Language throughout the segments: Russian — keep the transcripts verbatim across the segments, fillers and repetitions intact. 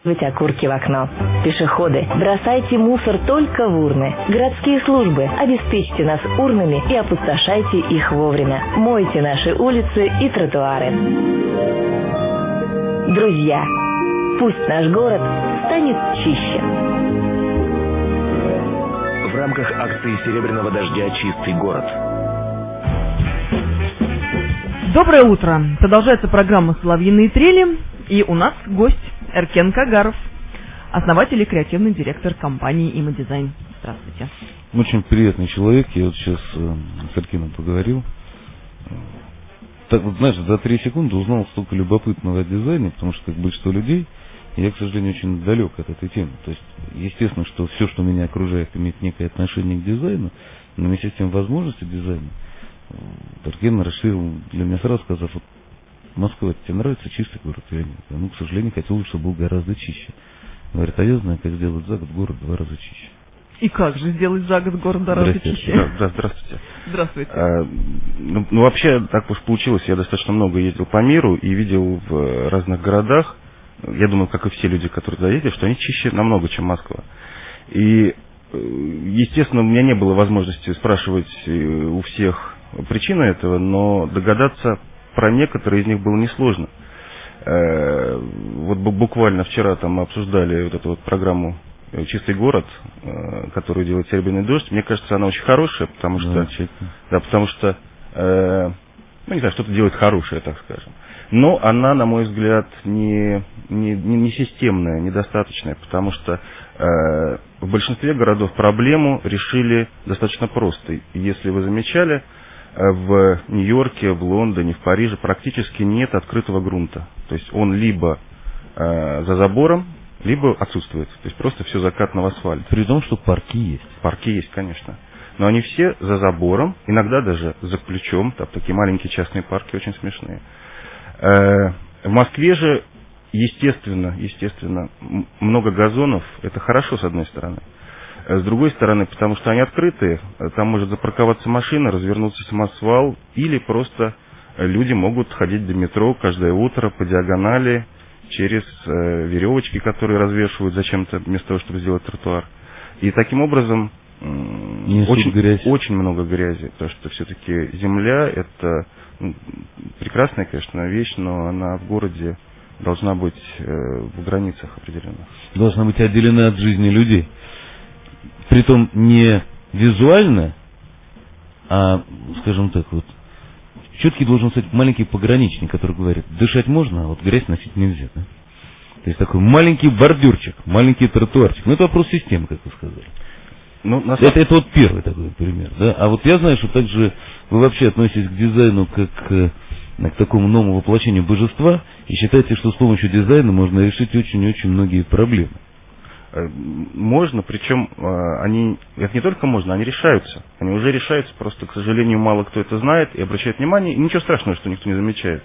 окурки в окно. Пешеходы, бросайте мусор только в урны. Городские службы, обеспечьте нас урнами и опустошайте их вовремя. Мойте наши улицы и тротуары. Друзья, пусть наш город станет чище. В рамках акции «Серебряного дождя. Чистый город». Доброе утро. Продолжается программа «Соловьиные трели». И у нас гость Эркен Кагаров, основатель и креативный директор компании «Имодизайн». Здравствуйте. Очень приятный человек. Я вот сейчас э, с Эркеном поговорил. Так вот, знаешь, за три секунды узнал столько любопытного о дизайне, потому что, как большинство людей, я, к сожалению, очень далек от этой темы. То есть, естественно, что все, что меня окружает, имеет некое отношение к дизайну, но вместе с тем возможности дизайна Эркен расширил для меня сразу, сказав: вот, Москва, тебе нравится чистый город? Я нет. Ну, к сожалению, хотел, чтобы был гораздо чище. Говорит, а я знаю, как сделать за год город два раза чище. И как же сделать за год город два раза чище? Да, да, здравствуйте. Здравствуйте. А, ну, ну, вообще, так уж получилось, я достаточно много ездил по миру и видел в разных городах, я думаю, как и все люди, которые туда ездят, что они чище намного, чем Москва. И, естественно, у меня не было возможности спрашивать у всех причины этого, но догадаться про некоторые из них было несложно. Вот буквально вчера там мы обсуждали вот эту вот программу «Чистый город», которую делает «Серебряный дождь». Мне кажется, она очень хорошая, потому что, да, потому что, ну, не знаю, что-то делает хорошее, так скажем. Но она, на мой взгляд, не, не, не системная, недостаточная, потому что э, в большинстве городов проблему решили достаточно просто. Если вы замечали, в Нью-Йорке, в Лондоне, в Париже практически нет открытого грунта. То есть он либо э, за забором, либо отсутствует. То есть просто все закатано в асфальт. При том, что парки есть. Парки есть, конечно. Но они все за забором, иногда даже за ключом. Там такие маленькие частные парки очень смешные. Э, в Москве же, естественно, естественно, много газонов. Это хорошо, с одной стороны. С другой стороны, потому что они открытые, там может запарковаться машина, развернуться самосвал, или просто люди могут ходить до метро каждое утро по диагонали через э, веревочки, которые развешивают зачем-то, вместо того, чтобы сделать тротуар. И таким образом э, очень, очень много грязи, потому что все-таки земля — это ну, прекрасная, конечно, вещь, но она в городе должна быть э, в границах определенных. Должна быть отделена от жизни людей. Притом не визуально, а, скажем так, вот, четкий должен стать маленький пограничник, который говорит, дышать можно, а вот грязь носить нельзя. Да? То есть такой маленький бордюрчик, маленький тротуарчик. Ну, это вопрос системы, как вы сказали. Ну, на самом... это, это вот первый такой пример. Да? А вот я знаю, что также вы вообще относитесь к дизайну как к, к такому новому воплощению божества и считаете, что с помощью дизайна можно решить очень-очень многие проблемы. Можно, причем они, это не только можно, они решаются. Они уже решаются, просто, к сожалению, мало кто это знает и обращает внимание. И ничего страшного, что никто не замечает.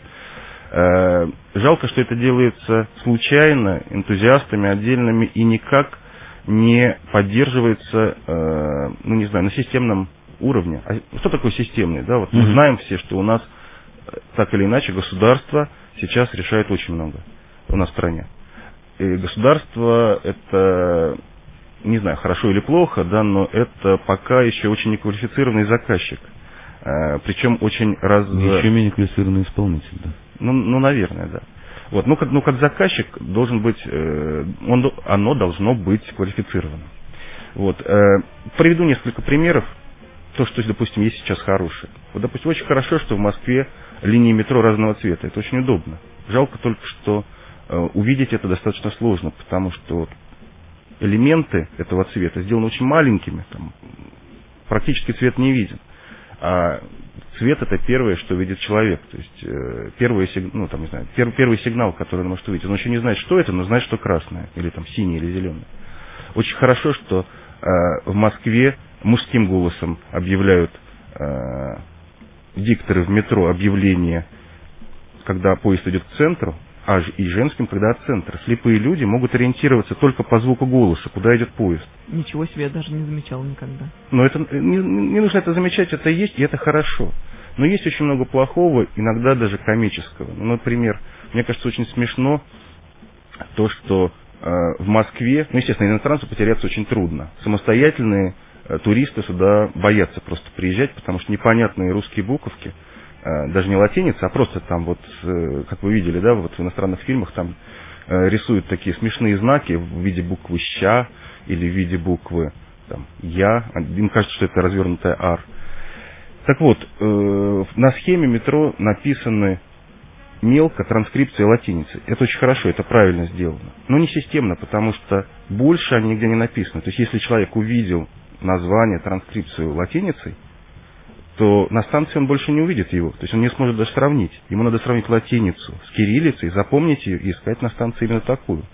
Жалко, что это делается случайно, энтузиастами отдельными и никак не поддерживается, ну не знаю, на системном уровне. А что такое системный? Да? Вот мы mm-hmm. знаем все, что у нас так или иначе государство сейчас решает очень много у нас в стране. И государство — это, не знаю, хорошо или плохо, да, но это пока еще очень неквалифицированный заказчик. А, причем очень раз... Еще менее квалифицированный исполнитель, да. Ну, ну, наверное, да. Вот, ну, как, ну, как заказчик должен быть, э, он, оно должно быть квалифицированным. Вот, э, приведу несколько примеров. То, что, допустим, есть сейчас хорошее. Вот, допустим, очень хорошо, что в Москве линии метро разного цвета. Это очень удобно. Жалко только, что увидеть это достаточно сложно, потому что элементы этого цвета сделаны очень маленькими, там, практически цвет не виден. А цвет — это первое, что видит человек. То есть э, первый, ну, там, не знаю, пер, первый сигнал, который он может увидеть. Он еще не знает, что это, но знает, что красное, или там синее, или зеленое. Очень хорошо, что э, в Москве мужским голосом объявляют э, дикторы в метро объявления, когда поезд идет к центру, а и женским, когда от центра. Слепые люди могут ориентироваться только по звуку голоса, куда идет поезд. Ничего себе, я даже не замечал никогда. Но это не, не нужно это замечать, это есть, и это хорошо. Но есть очень много плохого, иногда даже комического. Ну, например, мне кажется, очень смешно то, что в Москве, ну, естественно, иностранцу потеряться очень трудно. Самостоятельные туристы сюда боятся просто приезжать, потому что непонятные русские буковки, даже не латиница, а просто там вот, как вы видели, да, вот в иностранных фильмах там рисуют такие смешные знаки в виде буквы «ща» или в виде буквы там, «я». Им кажется, что это развернутая «ар». Так вот, на схеме метро написаны мелко транскрипция латиницы. Это очень хорошо, это правильно сделано. Но не системно, потому что больше они нигде не написаны. То есть, если человек увидел название, транскрипцию латиницей, то на станции он больше не увидит его. То есть, он не сможет даже сравнить. Ему надо сравнить латиницу с кириллицей, запомнить ее и искать на станции именно такую.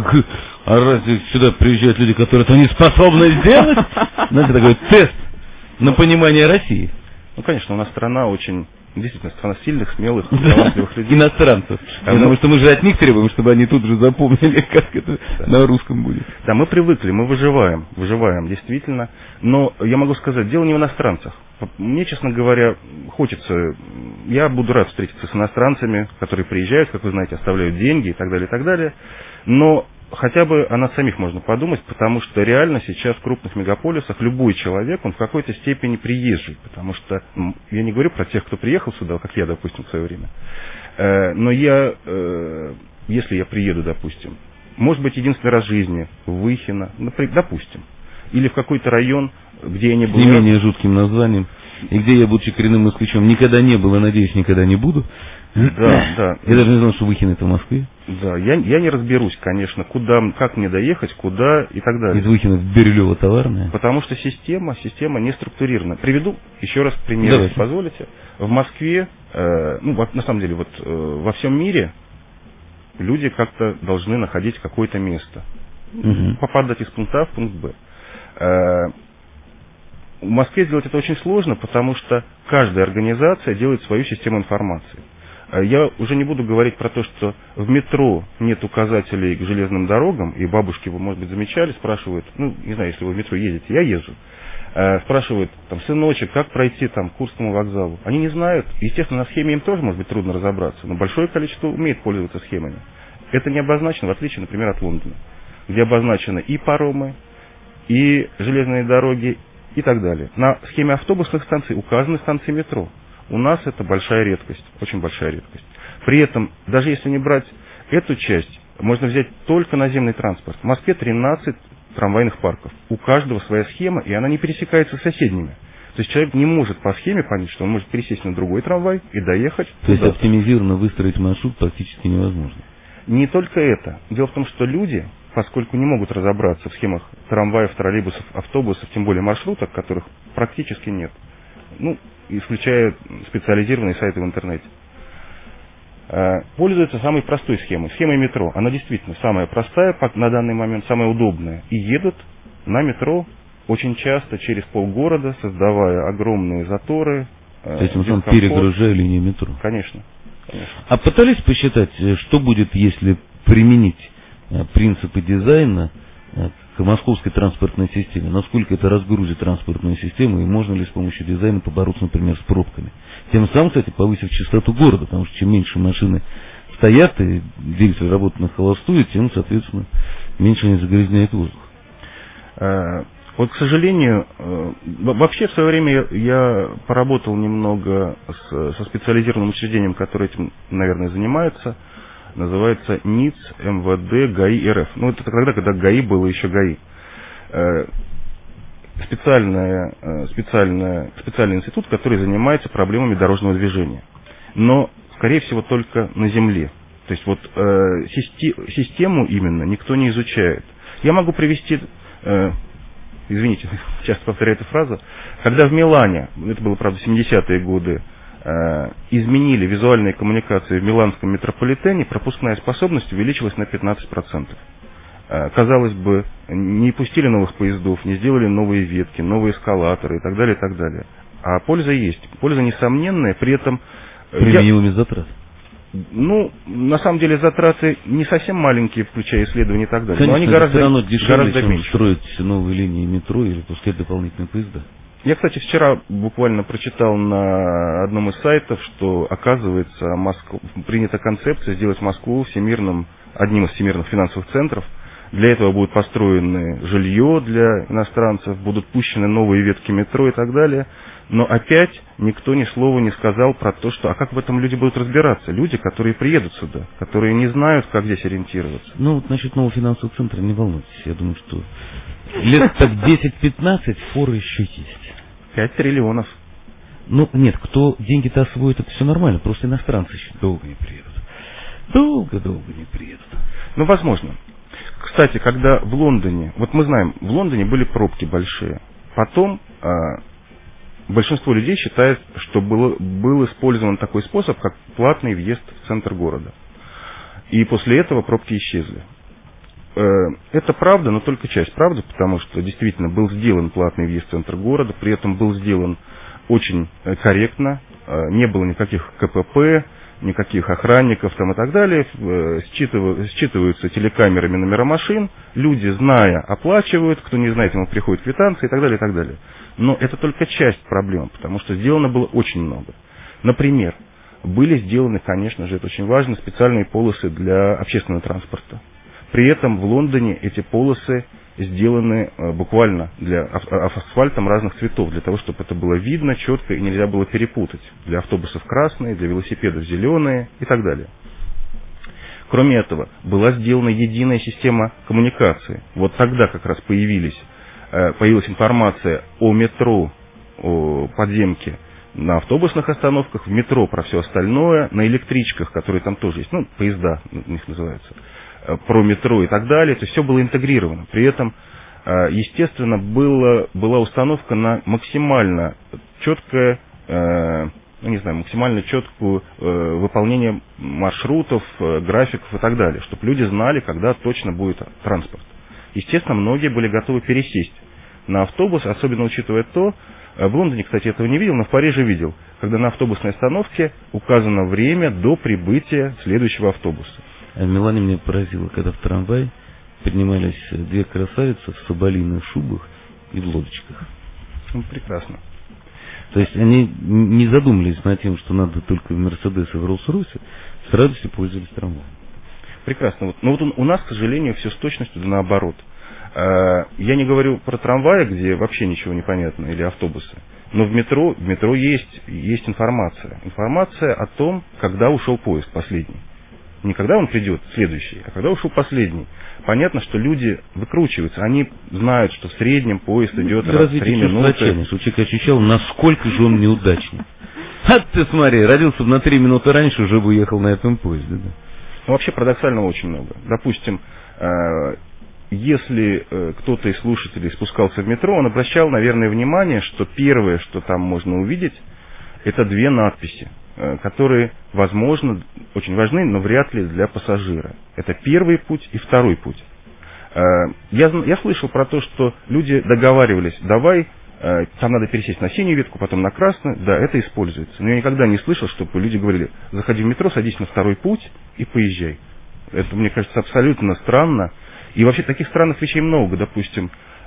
А разве сюда приезжают люди, которые это не способны сделать? Знаете, такой тест на понимание России. Ну, конечно, у нас страна очень... Действительно, страна сильных, смелых, талантливых людей. Иностранцев. А потому что мы же от них требуем, чтобы они тут же запомнили, как это да. на русском будет. Да, мы привыкли, мы выживаем, выживаем, действительно. Но я могу сказать, дело не в иностранцах. Мне, честно говоря, хочется... Я буду рад встретиться с иностранцами, которые приезжают, как вы знаете, оставляют деньги и так далее, и так далее. Но хотя бы о нас самих можно подумать, потому что реально сейчас в крупных мегаполисах любой человек, он в какой-то степени приезжий, потому что, ну, я не говорю про тех, кто приехал сюда, как я, допустим, в свое время, э, но я, э, если я приеду, допустим, может быть, единственный раз в жизни в Выхино, допустим, или в какой-то район, где я не был... С не менее жутким названием, и где я, будучи коренным москвичом, никогда не был и, надеюсь, никогда не буду. Да, да. Я даже не знал, что Выхино это в Москве. Да, я, я не разберусь, конечно, куда, как мне доехать, куда и так далее. Из Выхина в Бирюлево товарная. Потому что система, система не структурирована. Приведу еще раз пример, если позволите. В Москве, э, ну, на самом деле, вот э, во всем мире люди как-то должны находить какое-то место. Угу. Попадать из пункта А в пункт Б. Э, в Москве сделать это очень сложно, потому что каждая организация делает свою систему информации. Я уже не буду говорить про то, что в метро нет указателей к железным дорогам, и бабушки, вы, может быть, замечали, спрашивают, ну, не знаю, если вы в метро едете, я езжу, э, спрашивают, там, сыночек, как пройти там к Курскому вокзалу? Они не знают, естественно, на схеме им тоже, может быть, трудно разобраться, но большое количество умеет пользоваться схемами. Это не обозначено, в отличие, например, от Лондона, где обозначены и паромы, и железные дороги, и так далее. На схеме автобусных станций указаны станции метро. У нас это большая редкость, очень большая редкость. При этом, даже если не брать эту часть, можно взять только наземный транспорт. В Москве тринадцать трамвайных парков. У каждого своя схема, и она не пересекается с соседними. То есть человек не может по схеме понять, что он может пересесть на другой трамвай и доехать. То есть оптимизированно выстроить маршрут практически невозможно. Не только это. Дело в том, что люди, поскольку не могут разобраться в схемах трамваев, троллейбусов, автобусов, тем более маршруток, которых практически нет, ну, исключая специализированные сайты в интернете, пользуются самой простой схемой, схемой метро. Она действительно самая простая на данный момент, самая удобная. И едут на метро очень часто через полгорода, создавая огромные заторы. То есть, мы перегружая линии метро. Конечно, конечно. А пытались посчитать, что будет, если применить принципы дизайна к московской транспортной системе? Насколько это разгрузит транспортную систему, и можно ли с помощью дизайна побороться, например, с пробками? Тем самым, кстати, повысив частоту города, потому что чем меньше машины стоят и двигатель работает на холостую, тем, соответственно, меньше они загрязняют воздух. Вот, к сожалению, вообще в свое время я поработал немного со специализированным учреждением, которое этим, наверное, занимается. Называется НИЦ, МВД, ГАИ РФ. Ну, это тогда, когда ГАИ было еще ГАИ. Специальная, специальная, специальный институт, который занимается проблемами дорожного движения. Но, скорее всего, только на земле. То есть, вот систему именно никто не изучает. Я могу привести, извините, часто повторяю эту фразу, когда в Милане, это было, правда, семидесятые годы, изменили визуальные коммуникации в миланском метрополитене, пропускная способность увеличилась на пятнадцать процентов. Казалось бы, не пустили новых поездов, не сделали новые ветки, новые эскалаторы и так далее, и так далее. А польза есть. Польза несомненная, при этом... При минимуме затрат. Ну, на самом деле затраты не совсем маленькие, включая исследования и так далее. Конечно, но они гораздо, все равно дешевле, гораздо чем меньше. Строить новые линии метро или пускать дополнительные поезда. Я, кстати, вчера буквально прочитал на одном из сайтов, что, оказывается, Москва, принята концепция сделать Москву всемирным, одним из всемирных финансовых центров Для этого будут построены жилье для иностранцев, будут пущены новые ветки метро и так далее. Но опять никто ни слова не сказал про то, что а как в этом люди будут разбираться? Люди, которые приедут сюда, которые не знают, как здесь ориентироваться. Ну, вот насчет нового финансового центра не волнуйтесь. Я думаю, что лет так десять-пятнадцать форы еще есть. Пять триллионов. Ну, нет, кто деньги-то освоит, это все нормально. Просто иностранцы еще долго не приедут. Долго-долго не приедут. Ну, возможно. Кстати, когда в Лондоне, вот мы знаем, в Лондоне были пробки большие. Потом э, большинство людей считает, что было, был использован такой способ, как платный въезд в центр города. И после этого пробки исчезли. Э, это правда, но только часть правды, потому что действительно был сделан платный въезд в центр города, при этом был сделан очень корректно, э, не было никаких ка пэ пэ, никаких охранников там и так далее, считываются, считываются телекамерами номера машин, люди, зная, оплачивают, кто не знает, ему приходит квитанция и так далее, и так далее. Но это только часть проблем, потому что сделано было очень много. Например, были сделаны, конечно же, это очень важно, специальные полосы для общественного транспорта. При этом в Лондоне эти полосы сделаны буквально для асфальтом разных цветов, для того, чтобы это было видно, четко и нельзя было перепутать. Для автобусов красные, для велосипедов зеленые и так далее. Кроме этого, была сделана единая система коммуникации. Вот тогда как раз появились, появилась информация о метро, о подземке на автобусных остановках, в метро про все остальное, на электричках, которые там тоже есть, ну, поезда у них называются, про метро и так далее, то есть все было интегрировано. При этом, естественно, было, была установка на максимально четкое, ну, не знаю, максимально четкое выполнение маршрутов, графиков и так далее, чтобы люди знали, когда точно будет транспорт. Естественно, многие были готовы пересесть на автобус, особенно учитывая то, в Лондоне, кстати, этого не видел, но в Париже видел, когда на автобусной остановке указано время до прибытия следующего автобуса. А в Милане меня поразило, когда в трамвай поднимались две красавицы в соболиных шубах и в лодочках. Ну, прекрасно. То есть они не задумались над тем, что надо только в Мерседес и в Роллс-Ройсе, с радостью пользовались трамваем. Прекрасно. Вот, но вот у нас, к сожалению, все с точностью да наоборот. Я не говорю про трамваи, где вообще ничего не понятно, или автобусы. Но в метро, в метро есть, есть информация. Информация о том, когда ушел поезд последний. Не когда он придет, следующий, а когда ушел последний. Понятно, что люди выкручиваются. Они знают, что в среднем поезд идет ну, раз в три минуты. Что человек ощущал, насколько же он неудачник. А ты смотри, родился на три минуты раньше, уже бы уехал на этом поезде. Да? Ну, вообще парадоксального очень много. Допустим, если кто-то из слушателей спускался в метро, он обращал, наверное, внимание, что первое, что там можно увидеть, это две надписи, которые, возможно, очень важны, но вряд ли для пассажира. Это первый путь и второй путь. Я, я слышал про то, что люди договаривались, давай, там надо пересесть на синюю ветку, потом на красную, да, это используется. Но я никогда не слышал, чтобы люди говорили, заходи в метро, садись на второй путь и поезжай. Это, мне кажется, абсолютно странно. И вообще таких странных вещей много. Допустим,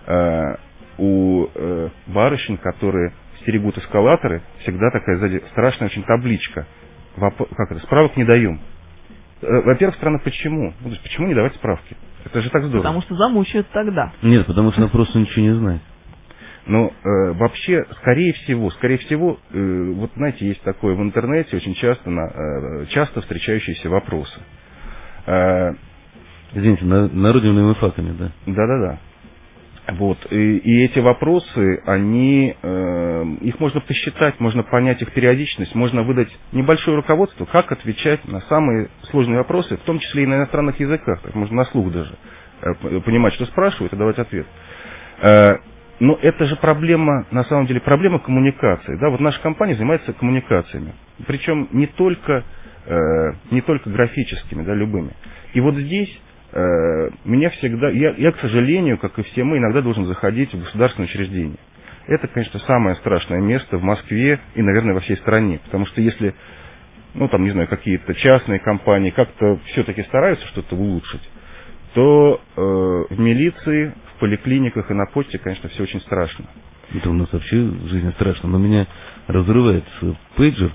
у барышень, которые стерегут эскалаторы, всегда такая сзади страшная очень табличка. Как это? Справок не даем. Во-первых, странно, почему? Ну, то есть, почему не давать справки? Это же так здорово. Потому что замучают тогда. Нет, потому что она просто ничего не знает. Но э, вообще, скорее всего, скорее всего, э, вот знаете, есть такое в интернете очень часто, на, э, часто встречающиеся вопросы. Э, Извините, на, народными фактами, да? Да-да-да. Вот. И, и эти вопросы, они, э, их можно посчитать, можно понять их периодичность, можно выдать небольшое руководство, как отвечать на самые сложные вопросы, в том числе и на иностранных языках. Так можно на слух даже э, понимать, что спрашивают, и давать ответ. Э, но это же проблема, на самом деле, проблема коммуникации. Да? Вот наша компания занимается коммуникациями. Причем не только, э, не только графическими, да, любыми. И вот здесь меня всегда, я, я, к сожалению, как и все мы, иногда должен заходить в государственное учреждение. Это, конечно, самое страшное место в Москве и, наверное, во всей стране. Потому что если, ну, там, не знаю, какие-то частные компании как-то все-таки стараются что-то улучшить, то э, в милиции, в поликлиниках и на почте, конечно, все очень страшно. Это у нас вообще в жизни страшно. Но меня разрывает пейджер с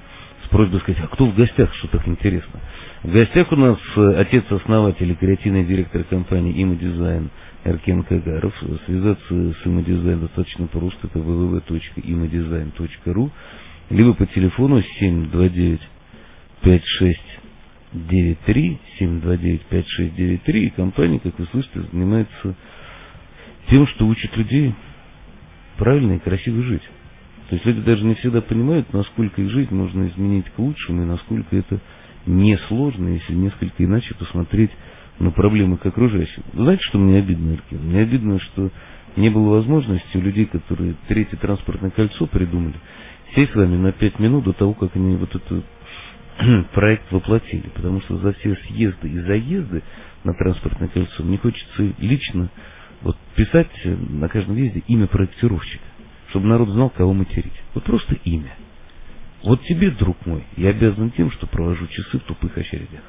просьбой сказать, а кто в гостях, что так интересно. В гостях у нас отец-основатель и креативный директор компании «Имадизайн» Эркен Кагаров. Связаться с «Имадизайн» достаточно просто, это вэ вэ вэ точка имадизайн точка ру, либо по телефону семь два девять пять шесть девять три, семь два девять пять шесть девять три, и компания, как вы слышите, занимается тем, что учит людей правильно и красиво жить. То есть люди даже не всегда понимают, насколько их жизнь можно изменить к лучшему, и насколько это несложно, если несколько иначе посмотреть на проблемы к окружающим. Знаете, что мне обидно, Эркен? Мне обидно, что не было возможности у людей, которые третье транспортное кольцо придумали, сесть с вами на пять минут до того, как они вот этот проект воплотили. Потому что за все съезды и заезды на транспортное кольцо мне хочется лично вот писать на каждом въезде имя проектировщика, чтобы народ знал, кого материть. Вот просто имя. Вот тебе, друг мой, я обязан тем, что провожу часы в тупых очередях.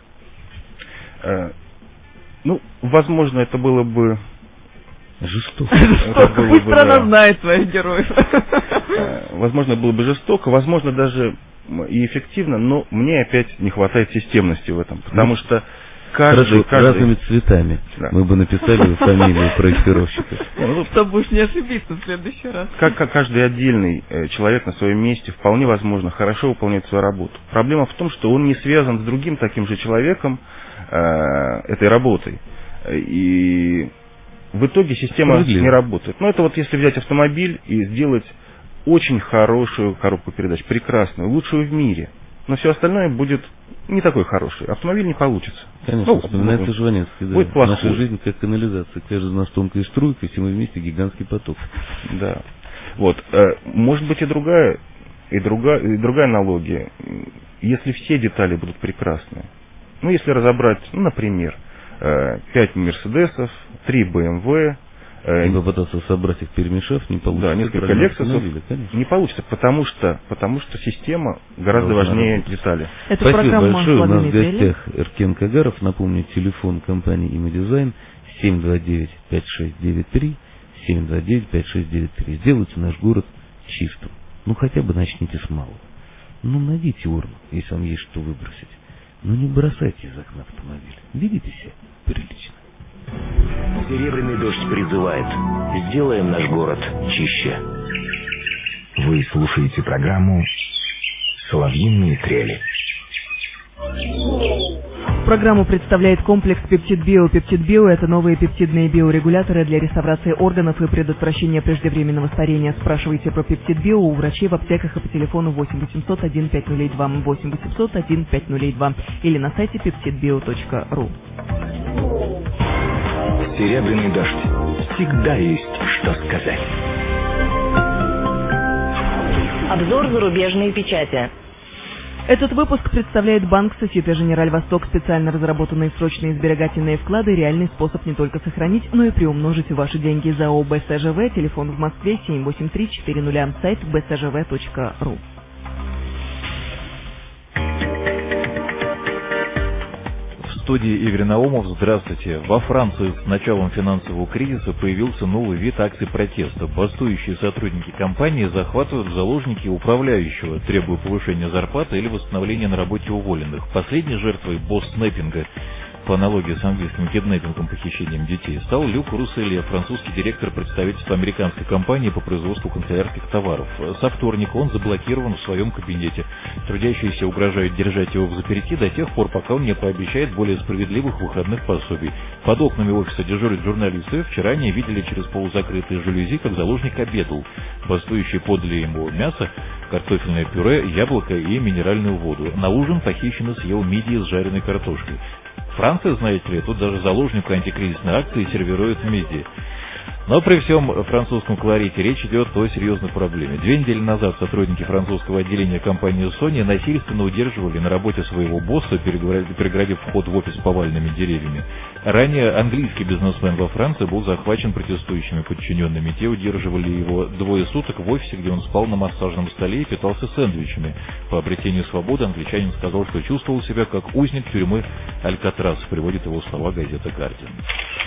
Э, ну, возможно, это было бы жестоко. Жестоко, пусть страна знает своих героев. Возможно, было бы жестоко, возможно, даже и эффективно, но мне опять не хватает системности в этом, потому что каждый, Хорошо, каждый... разными цветами да. мы бы написали фамилию проектировщика. Чтобы уж не ошибиться в следующий раз. Как, как каждый отдельный человек на своем месте вполне возможно хорошо выполняет свою работу. Проблема в том, что он не связан с другим таким же человеком э, этой работой. И в итоге система не работает. Но это вот если взять автомобиль и сделать очень хорошую коробку передач, прекрасную, лучшую в мире. Но все остальное будет не такой хороший. Автомобиль не получится. Конечно, ну, вспоминается Жванецкий. Да. Будет плохой. Наша жизнь как канализация. Каждый из нас тонкая струйка, все мы вместе гигантский поток. Да. Вот. Может быть и другая, и другая, и другая аналогия. Если все детали будут прекрасны. Ну, если разобрать, ну, например, пять Мерседесов, три бэ эм вэ, и попытаться собрать их, перемешав, не получится. Да, несколько Лексусов не получится, потому что, потому что система гораздо Должна важнее работать. Детали. Это Спасибо большое. У нас в гостях Эркен Кагаров. Напомню, телефон компании «Имадизайн» семь два девять пять шесть девять три, семь два девять пять шесть девять три. Сделайте наш город чистым. Ну, хотя бы начните с малого. Ну, найдите урну, если вам есть что выбросить. Но не бросайте из окна автомобиля. Ведите себя прилично. Серебряный дождь призывает. Сделаем наш город чище. Вы слушаете программу «Соловьиные трели». Программу представляет комплекс Пептид Био. Пептид Био – это новые пептидные биорегуляторы для реставрации органов и предотвращения преждевременного старения. Спрашивайте про Пептид Био у врачей в аптеках и по телефону восемь восемьсот один пять ноль два, восемь восемьсот один пять ноль два или на сайте пептидбио точка ру. Серебряный дождь. Всегда есть что сказать. Обзор зарубежной печати. Этот выпуск представляет банк Société Générale Восток. Специально разработанные срочные сберегательные вклады – реальный способ не только сохранить, но и приумножить ваши деньги. ЗАО БСЖВ, телефон в Москве семь восемь три четыре ноль, сайт бэ эс жэ вэ точка ру. В студии Игорь Наумов. Здравствуйте. Во Франции с началом финансового кризиса появился новый вид акций протеста. Бастующие сотрудники компании захватывают в заложники управляющего, требуя повышения зарплаты или восстановления на работе уволенных. Последней жертвой босс-снэппинга, по аналогии с английским киднеппингом, похищением детей, стал Люк Русселье, французский директор представительства американской компании по производству канцелярских товаров. Со вторника он заблокирован в своем кабинете. Трудящиеся угрожают держать его в заперти до тех пор, пока он не пообещает более справедливых выходных пособий. Под окнами офиса дежурят журналисты. Вчера они видели через полузакрытые жалюзи, как заложник обедал. Бастующие подали ему мясо, картофельное пюре, яблоко и минеральную воду. На ужин похищенный съел мидии с жареной картошкой. Франция, знаете ли, тут даже заложнику антикризисной акции сервирует мидии. Но при всем французском колорите речь идет о серьезной проблеме. Две недели назад сотрудники французского отделения компании Sony насильственно удерживали на работе своего босса, перегородив вход в офис поваленными деревьями. Ранее английский бизнесмен во Франции был захвачен протестующими подчиненными. Те удерживали его двое суток в офисе, где он спал на массажном столе и питался сэндвичами. По обретению свободы англичанин сказал, что чувствовал себя как узник тюрьмы Алькатрас, приводит его слова газета «Гардиан».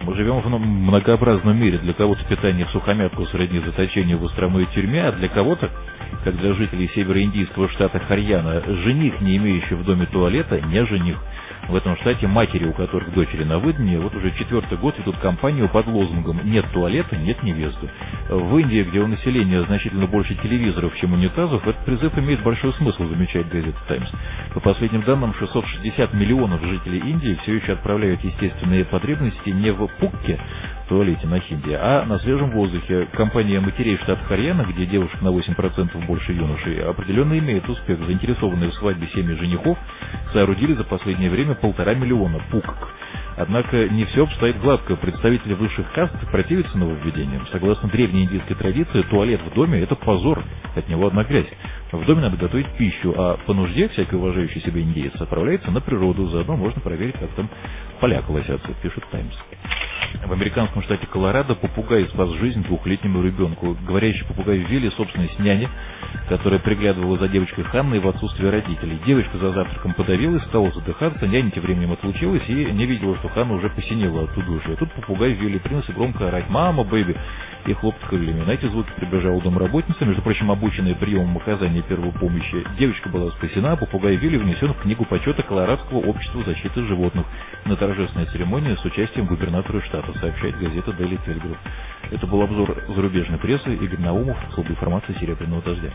Мы живем в многообразном мире. Для кого-то питание в сухомятку сродни заточению в островной тюрьме, а для кого-то, как для жителей североиндийского штата Харьяна, жених, не имеющий в доме туалета, не жених. В этом штате матери, у которых дочери на выданье, вот уже четвертый год ведут кампанию под лозунгом «Нет туалета, нет невесты». В Индии, где у населения значительно больше телевизоров, чем унитазов, этот призыв имеет большой смысл, замечает газета «Таймс». По последним данным, шестьсот шестьдесят миллионов жителей Индии все еще отправляют естественные потребности не в пукке, в туалете на хинди, а на свежем воздухе. Компания матерей штата Харьяна, где девушек на восемь процентов больше юношей, определенно имеет успех. Заинтересованные в свадьбе семьи женихов соорудили за последнее время полтора миллиона пукок. Однако не все обстоит гладко. Представители высших каст противятся нововведениям. Согласно древней индийской традиции, туалет в доме – это позор, от него одна грязь. В доме надо готовить пищу, а по нужде всякий уважающий себя индеец отправляется на природу. Заодно можно проверить, как там поля колосятся, пишет «Таймс». В американском штате Колорадо попугай спас жизнь двухлетнему ребенку. Говорящий попугай Вилли, собственность няни, которая приглядывала за девочкой Ханной в отсутствие родителей. Девочка за завтраком подавилась, стала задыхаться, няня тем временем отлучилась и не видела, что Ханна уже посинела от удушья. Тут попугай Вилли принялся громко орать «Мама, бэйби!» и хлопать крыльями. На эти звуки прибежала домработница, между прочим, обученная приемом оказания первой помощи. Девочка была спасена, а попугай Вилли внесен в книгу почета Колорадского общества защиты животных на торжественной церемонии с участием губернатора штата, сообщает газета Daily Telegraph. Это был обзор зарубежной прессы. Игорь Наумов, служба информации «Серебряного дождя».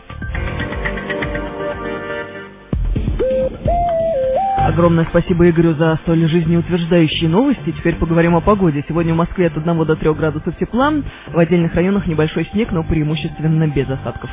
Огромное спасибо Игорю за столь жизнеутверждающие новости. Теперь поговорим о погоде. Сегодня в Москве от одного до трёх градусов тепла. В отдельных районах небольшой снег, но преимущественно без осадков.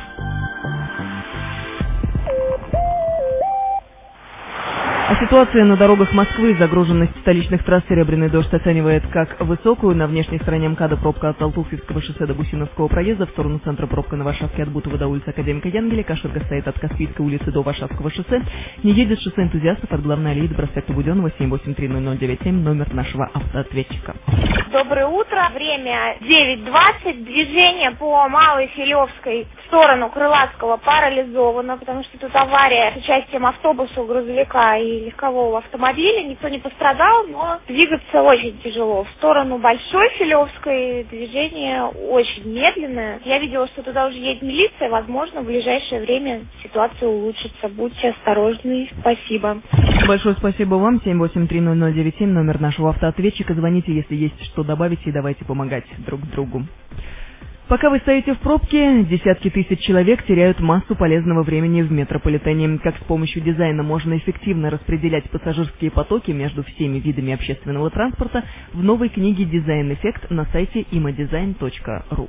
О ситуации на дорогах Москвы. Загруженность столичных трасс «Серебряный дождь» оценивает как высокую. На внешней стороне МКАДа пробка от Алтуфьевского шоссе до Гусиновского проезда. В сторону центра пробка на Варшавке от Бутова до улицы Академика Янгеля. Каширка стоит от Каспийской улицы до Варшавского шоссе. Не едет шоссе энтузиастов от главной аллеи до проспекта Буденного. семь восемь три ноль ноль девять семь, номер нашего автоответчика. Доброе утро. Время девять двадцать. Движение по Малой Филевской в сторону Крылатского парализовано, потому что тут авария с участием автобуса, грузовика и легкового автомобиля. Никто не пострадал, но двигаться очень тяжело. В сторону Большой Филевской движение очень медленное. Я видела, что туда уже едет милиция. Возможно, в ближайшее время ситуация улучшится. Будьте осторожны. Спасибо. Большое спасибо вам. семь восемь три ноль ноль девять семь, номер нашего автоответчика. Звоните, если есть что добавить, и давайте помогать друг другу. Пока вы стоите в пробке, десятки тысяч человек теряют массу полезного времени в метрополитене. Как с помощью дизайна можно эффективно распределять пассажирские потоки между всеми видами общественного транспорта, в новой книге «Дизайн-эффект» на сайте имодизайн точка ру.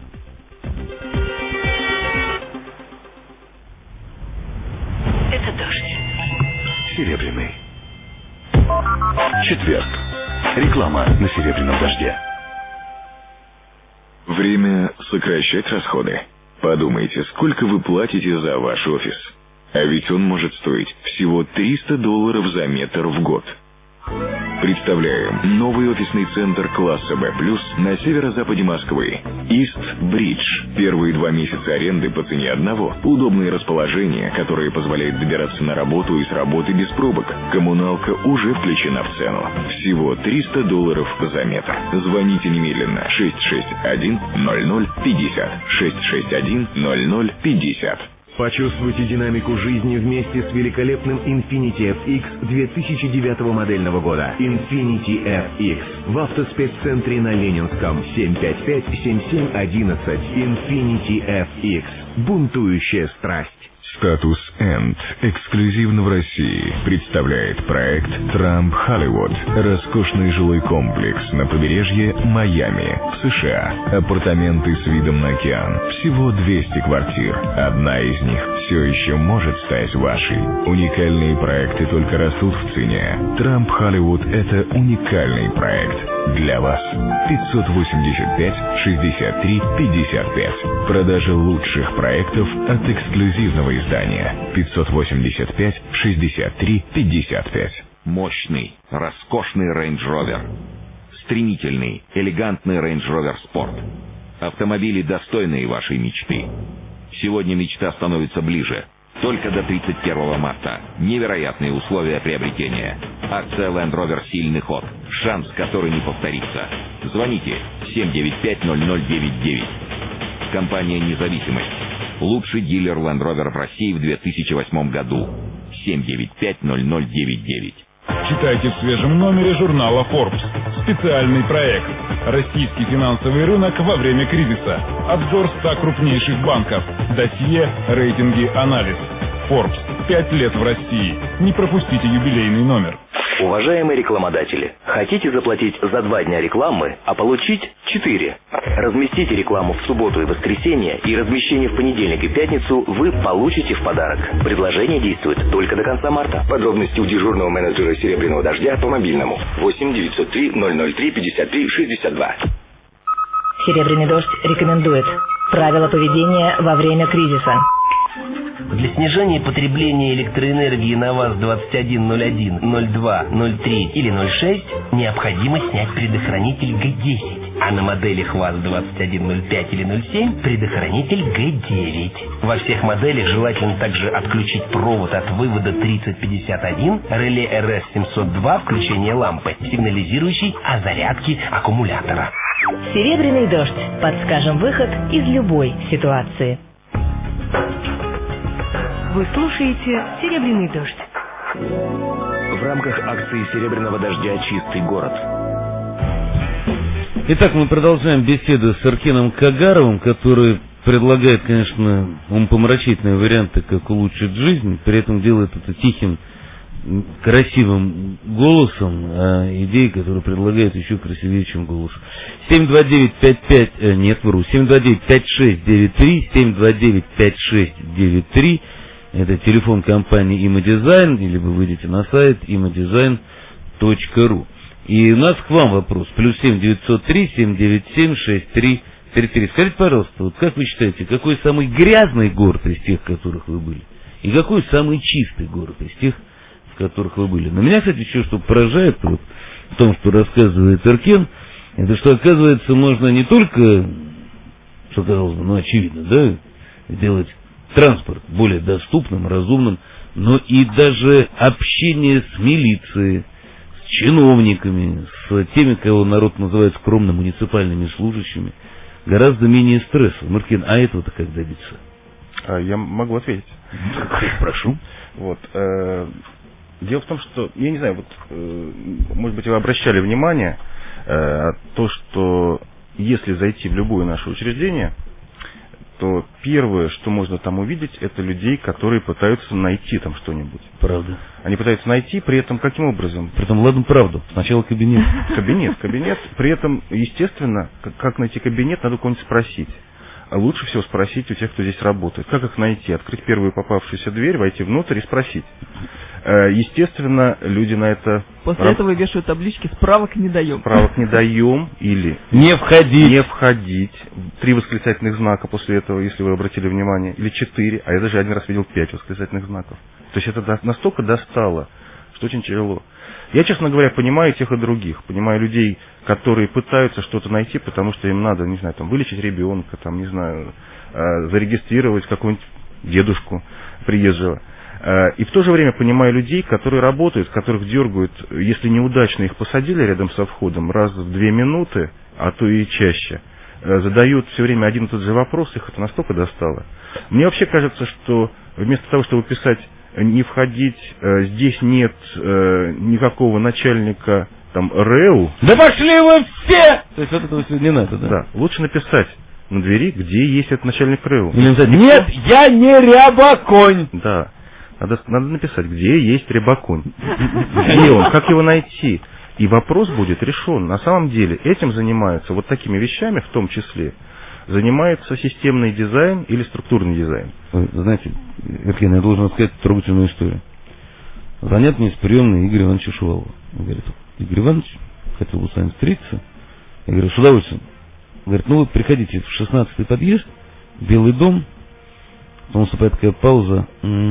Это дождь. Серебряный. Четверг. Реклама на «Серебряном дожде». Время сокращать расходы. Подумайте, сколько вы платите за ваш офис. А ведь он может стоить всего триста долларов за метр в год. Представляем новый офисный центр класса бэ плюс на северо-западе Москвы. Ист-Бридж. Первые два месяца аренды по цене одного. Удобные расположения, которые позволяют добираться на работу и с работы без пробок. Коммуналка уже включена в цену. Всего триста долларов за метр. Звоните немедленно. шесть шесть один ноль ноль пятьдесят. шесть шесть один ноль ноль пятьдесят. Почувствуйте динамику жизни вместе с великолепным Infiniti эф икс две тысячи девятого модельного года. Infiniti эф икс в автоспеццентре на Ленинском. семь пять пять семь семь одиннадцать. Infiniti эф икс. Бунтующая страсть. Статус Энд, эксклюзивно в России, представляет проект Трамп Холливуд. Роскошный жилой комплекс на побережье Майами, в США. Апартаменты с видом на океан. Всего двести квартир. Одна из них все еще может стать вашей. Уникальные проекты только растут в цене. Трамп Холливуд – это уникальный проект для вас. пятьсот восемьдесят пять шестьдесят три пятьдесят пять. Продажа лучших проектов от эксклюзивного издания. пятьсот восемьдесят пять шестьдесят три пятьдесят пять. Мощный, роскошный Range Rover. Стремительный, элегантный Range Rover Sport. Автомобили, достойные вашей мечты. Сегодня мечта становится ближе. Только до тридцать первого марта. Невероятные условия приобретения. Акция Land Rover «Сильный ход». Шанс, который не повторится. Звоните семь девять пять ноль ноль девять девять. Компания «Независимость». Лучший дилер Land Rover в России в две тысячи восьмом году. семь девять пять ноль ноль девять девять. Читайте в свежем номере журнала Forbes. Специальный проект. Российский финансовый рынок во время кризиса. Обзор ста крупнейших банков. Досье, рейтинги, анализ. Forbes. Пять лет в России. Не пропустите юбилейный номер. Уважаемые рекламодатели, хотите заплатить за два дня рекламы, а получить четыре? Разместите рекламу в субботу и воскресенье, и размещение в понедельник и пятницу вы получите в подарок. Предложение действует только до конца марта. Подробности у дежурного менеджера «Серебряного дождя» по мобильному восемь девятьсот три ноль ноль три пятьдесят три шестьдесят два. «Серебряный дождь» рекомендует правила поведения во время кризиса. Для снижения потребления электроэнергии на ВАЗ двадцать один ноль один, ноль два, ноль три или ноль шесть необходимо снять предохранитель Г десять, а на моделях ВАЗ двадцать один ноль пять или ноль семь предохранитель Г девять. Во всех моделях желательно также отключить провод от вывода тридцать пятьдесят один, реле Р С семьсот два, включение лампы, сигнализирующей о зарядке аккумулятора. «Серебряный дождь». Подскажем выход из любой ситуации. Вы слушаете «Серебряный дождь». В рамках акции «Серебряного дождя. Чистый город». Итак, мы продолжаем беседу с Эркином Кагаровым, который предлагает, конечно, умопомрачительные варианты, как улучшить жизнь, при этом делает это тихим, красивым голосом, а идеи, которые предлагает, еще красивее, чем голос. семь два девять пять пять, э, нет, вру, семь два девять пять шесть девять три, семь два девять пять шесть девять три. Это телефон компании «Имодизайн», или вы выйдете на сайт имодизайн точка ру. И у нас к вам вопрос. Плюс семь девятьсот три семь девять семь шесть три три три. Скажите, пожалуйста, вот как вы считаете, какой самый грязный город из тех, в которых вы были? И какой самый чистый город из тех, в которых вы были? Но меня, кстати, еще что поражает вот, в том, что рассказывает Эркен, это что, оказывается, можно не только, что казалось бы, ну, очевидно, да, сделать транспорт более доступным, разумным, но и даже общение с милицией, с чиновниками, с теми, кого народ называет скромно муниципальными служащими, гораздо менее стрессово. Маркин, а этого-то как добиться? А я могу ответить. Прошу. Вот. Э, дело в том, что, я не знаю, вот, э, может быть, вы обращали внимание, э, то, что если зайти в любое наше учреждение, то первое, что можно там увидеть, это людей, которые пытаются найти там что-нибудь. Правда. Они пытаются найти, при этом каким образом? При этом, ладно, правду. Сначала кабинет. Кабинет, кабинет. При этом, естественно, как, как найти кабинет, надо у кого-нибудь спросить. А лучше всего спросить у тех, кто здесь работает. Как их найти? Открыть первую попавшуюся дверь, войти внутрь и спросить. Естественно, люди на это... После раб... этого вешают таблички «Справок не даем». Справок не даем или... Не входить. Не входить. Три восклицательных знака после этого, если вы обратили внимание. Или четыре. А я даже один раз видел пять восклицательных знаков. То есть это настолько достало, что очень тяжело. Я, честно говоря, понимаю тех и других. Понимаю людей, которые пытаются что-то найти, потому что им надо, не знаю, там, вылечить ребенка, там, не знаю, зарегистрировать какого-нибудь дедушку приезжего. И в то же время понимаю людей, которые работают, которых дергают, если неудачно их посадили рядом со входом, раз в две минуты, а то и чаще, задают все время один и тот же вопрос, их это настолько достало. Мне вообще кажется, что вместо того, чтобы писать «не входить», здесь нет никакого начальника там РЭУ. Да пошли вы все! То есть вот этого не надо, да? Да, лучше написать на двери, где есть этот начальник РЭУ. Или написать: нет, я не рябоконь! Да. Надо, надо написать, где есть рябоконь. Где он, как его найти. И вопрос будет решен. На самом деле этим занимаются, вот такими вещами в том числе, занимается системный дизайн или структурный дизайн. Вы знаете, Эркин, я должен рассказать трогательную историю. Звонят мне из приемной Игоря Ивановича Шувалова. Он говорит: Игорь Иванович, хотел бы с вами встретиться. Я говорю: с удовольствием. Он говорит: ну вы приходите в шестнадцатый подъезд, Белый дом. Потом наступает такая пауза.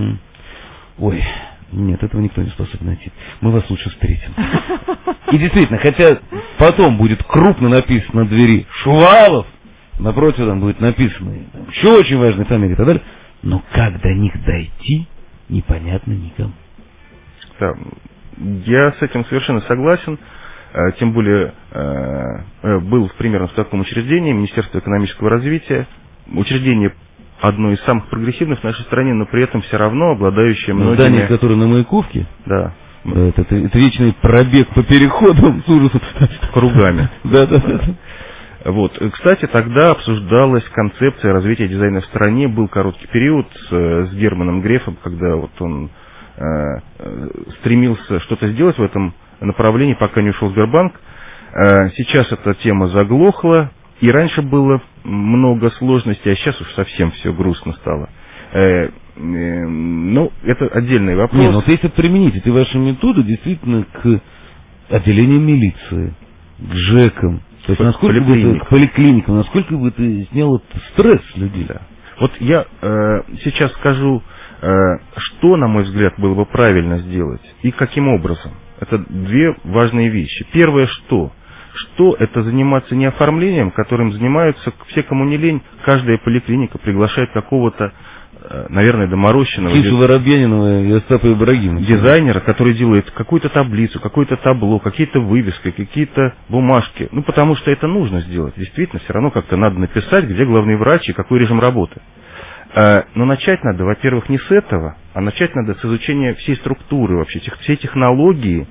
Ой, нет, этого никто не способен найти. Мы вас лучше встретим. И действительно, хотя потом будет крупно написано на двери «Шувалов», напротив там будет написано еще очень важная фамилия и так далее, но как до них дойти, непонятно никому. Да, я с этим совершенно согласен. Тем более, был примерно в таком учреждении, Министерство экономического развития, учреждение одно из самых прогрессивных в нашей стране, но при этом все равно обладающее многими... Здание, которое на Маяковке? Да. Это, это, это вечный пробег по переходам с ужасом. Кругами. Да, да, да. Вот. Кстати, тогда обсуждалась концепция развития дизайна в стране. Был короткий период с, с Германом Грефом, когда вот он э, стремился что-то сделать в этом направлении, пока не ушел в Сбербанк. Э, сейчас эта тема заглохла, и раньше было много сложностей, а сейчас уж совсем все грустно стало. Э, э, ну, это отдельный вопрос. Не, ну вот если применить эти ваши методы действительно к отделениям милиции, к ЖЭКам, то есть насколько бы это, к поликлиникам, насколько бы это сняло стресс с людей? Да. Вот я э, сейчас скажу, э, что, на мой взгляд, было бы правильно сделать и каким образом. Это две важные вещи. Первое, что? Что это заниматься не оформлением, которым занимаются все, кому не лень, каждая поликлиника приглашает какого-то, наверное, доморощенного Кису Воробьянинова и Остапа Ибрагимова, дизайнера, который делает какую-то таблицу, какое-то табло, какие-то вывески, какие-то бумажки. Ну, потому что это нужно сделать. Действительно, все равно как-то надо написать, где главный врач и какой режим работы. Но начать надо, во-первых, не с этого, а начать надо с изучения всей структуры вообще, всей технологии.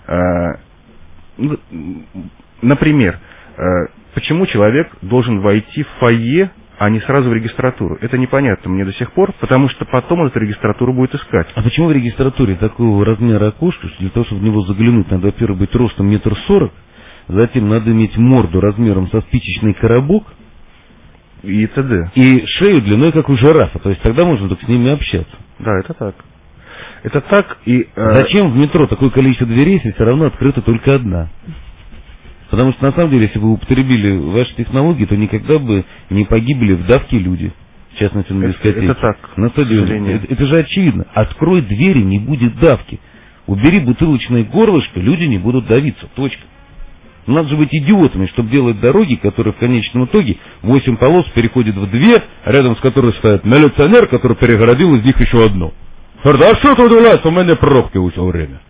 Например, почему человек должен войти в фойе, а не сразу в регистратуру? Это непонятно мне до сих пор, потому что потом он эту регистратуру будет искать. А почему в регистратуре такого размера окошко, что для того, чтобы в него заглянуть, надо, во-первых, быть ростом метр сорок, затем надо иметь морду размером со спичечный коробок, и т.д. И шею длиной, как у жирафа. То есть тогда можно только с ними общаться. Да, это так. Это так и... Э... Зачем в метро такое количество дверей, если все равно открыта только одна? Потому что, на самом деле, если бы вы употребили ваши технологии, то никогда бы не погибли в давке люди. В частности, на дискотеке. Это, это так, на стадионе. Это, это же очевидно. Открой двери, не будет давки. Убери бутылочное горлышко, люди не будут давиться. Точка. Надо же быть идиотами, чтобы делать дороги, которые в конечном итоге восемь полос переходят в две, рядом с которой стоит милиционер, который перегородил из них еще одну. А что тут у нас? У меня пробки все время.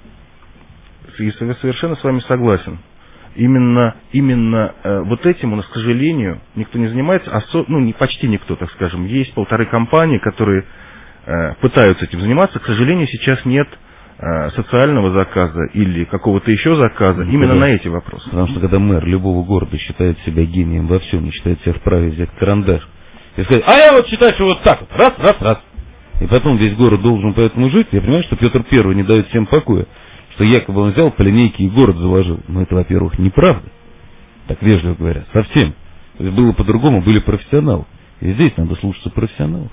Я совершенно с вами согласен. Именно, именно э, вот этим у нас, к сожалению, никто не занимается, осо... ну, не, почти никто, так скажем. Есть полторы компании, которые э, пытаются этим заниматься. К сожалению, сейчас нет э, социального заказа или какого-то еще заказа ну, именно когда, на эти вопросы. Потому что когда мэр любого города считает себя гением во всем, не считает себя вправе взять карандаш и сказать, а я вот считаю, что вот так вот, раз, раз, раз. И потом весь город должен поэтому жить. Я понимаю, что Петр Первый не дает всем покоя. Что якобы он взял по линейке и город заложил. Но это, во-первых, неправда. Так вежливо говоря. Совсем. То есть было по-другому, были профессионалы. И здесь надо слушаться профессионалов.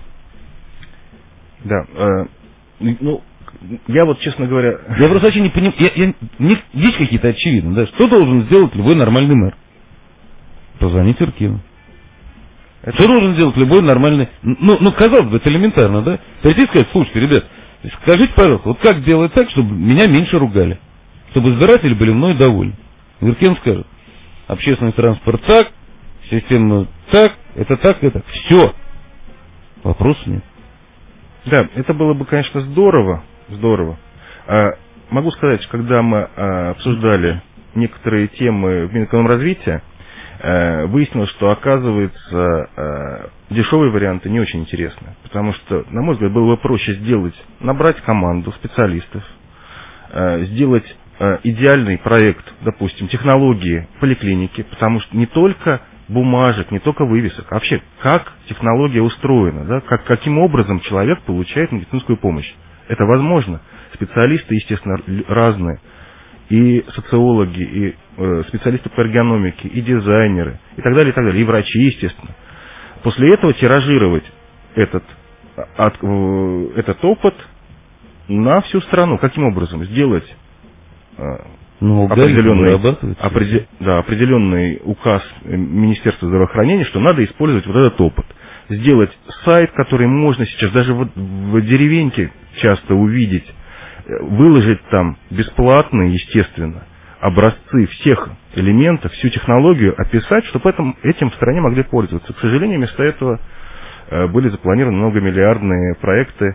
Да. Э, ну, я вот, честно говоря... Я просто вообще не понимаю. Я, я, не, есть какие-то очевидные, да? Что должен сделать любой нормальный мэр? Позвонить Иркину. Это... Что должен сделать любой нормальный... Ну, ну, казалось бы, это элементарно, да? Прийти и сказать, слушайте, ребят, скажите, пожалуйста, вот как делать так, чтобы меня меньше ругали? Чтобы избиратели были мной довольны. Иркин скажет, общественный транспорт так, система так, это так, это так. Все. Вопросов нет. Да, это было бы, конечно, здорово. Здорово. А, могу сказать, когда мы а, обсуждали некоторые темы в Минэкономразвития, а, выяснилось, что, оказывается, а, дешевые варианты не очень интересны. Потому что, на мой взгляд, было бы проще сделать, набрать команду специалистов, а, сделать а, идеальный проект, допустим, технологии поликлиники, потому что не только бумажек, не только вывесок, а вообще, как технология устроена, да, как, каким образом человек получает медицинскую помощь. Это возможно. Специалисты, естественно, разные. И социологи, и э, специалисты по эргономике, и дизайнеры, и так далее, и так далее, и врачи, естественно. После этого тиражировать этот, от, э, этот опыт на всю страну. Каким образом? Сделать э, ну, определенный, определ, да, определенный указ Министерства здравоохранения, что надо использовать вот этот опыт. Сделать сайт, который можно сейчас даже в, в деревеньке часто увидеть, выложить там бесплатно, естественно, образцы всех элементов, всю технологию описать, чтобы этом, этим в стране могли пользоваться. К сожалению, вместо этого были запланированы многомиллиардные проекты